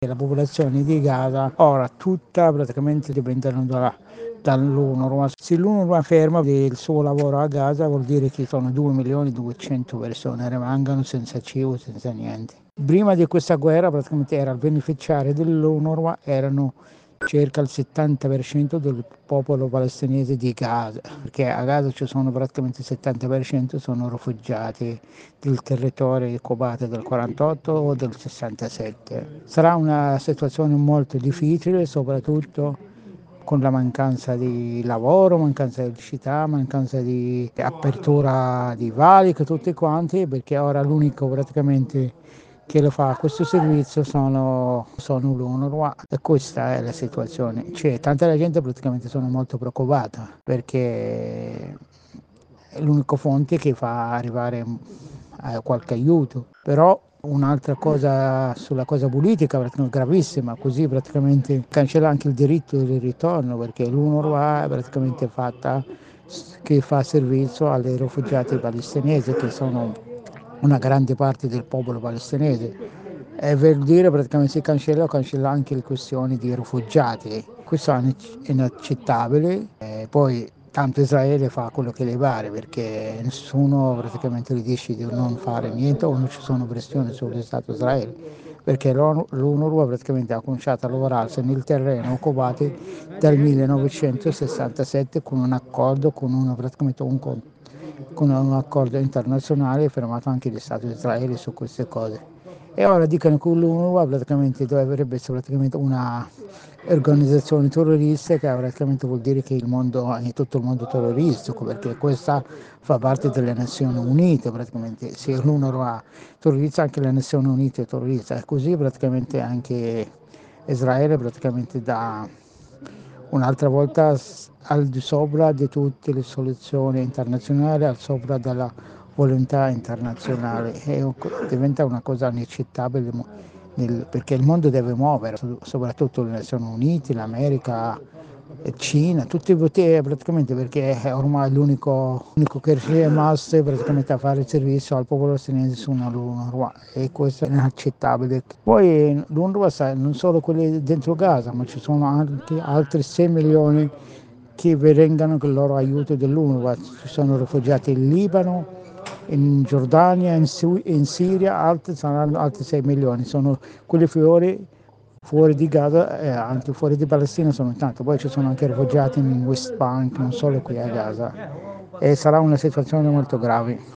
La popolazione di Gaza ora tutta praticamente dipendono dall'UNRWA. Se l'UNRWA ferma il suo lavoro a Gaza vuol dire che sono 2.200.000 persone, rimangono senza cibo, senza niente. Prima di questa guerra praticamente era il beneficiario dell'UNRWA, erano circa il 70% del popolo palestinese di Gaza, perché a Gaza ci sono praticamente il 70% sono rifugiati del territorio occupato del 48 o del 67. Sarà una situazione molto difficile, soprattutto con la mancanza di lavoro, mancanza di elettricità, mancanza di apertura di valiche, tutti quanti, perché ora l'unico praticamente che lo fa questo servizio sono l'UNRWA e questa è la situazione. Cioè, tanta la gente praticamente sono molto preoccupata perché è l'unico fonte che fa arrivare qualche aiuto. Però un'altra cosa sulla cosa politica gravissima, così praticamente cancella anche il diritto di ritorno perché l'UNRWA è praticamente fatta che fa servizio ai rifugiati palestinesi che sono una grande parte del popolo palestinese. E per dire praticamente si cancella anche le questioni di rifugiati. Questo è inaccettabile. Poi tanto Israele fa quello che le pare perché nessuno praticamente gli dice di non fare niente o non ci sono pressioni sullo Stato Israele perché l'UNRWA praticamente ha cominciato a lavorare nel terreno occupato dal 1967 con un accordo, praticamente con un accordo internazionale firmato anche dagli Stati di Israele su queste cose. E ora dicono che l'UNRWA praticamente dovrebbe essere praticamente una organizzazione terrorista, che praticamente vuol dire che è tutto il mondo terroristico, perché questa fa parte delle Nazioni Unite praticamente. Se l'UNRWA terrorizza, anche le Nazioni Unite terrorizza, e così praticamente anche Israele praticamente dà un'altra volta al di sopra di tutte le soluzioni internazionali, al sopra della volontà internazionale. Diventa una cosa inaccettabile perché il mondo deve muovere, soprattutto le Nazioni Unite, l'America, Cina, tutti i poteri praticamente perché è ormai l'unico che è rimasto praticamente a fare il servizio al popolo palestinese sono l'UNRWA e questo è inaccettabile. Poi l'UNRWA non solo quelli dentro Gaza, ma ci sono anche altri 6 milioni che vengano con il loro aiuto dell'UNRWA. Ci sono rifugiati in Libano, in Giordania, in Siria, saranno altri 6 milioni. Sono quelli fuori di Gaza e anche fuori di Palestina sono tanti. Poi ci sono anche rifugiati in West Bank, non solo qui a Gaza. E sarà una situazione molto grave.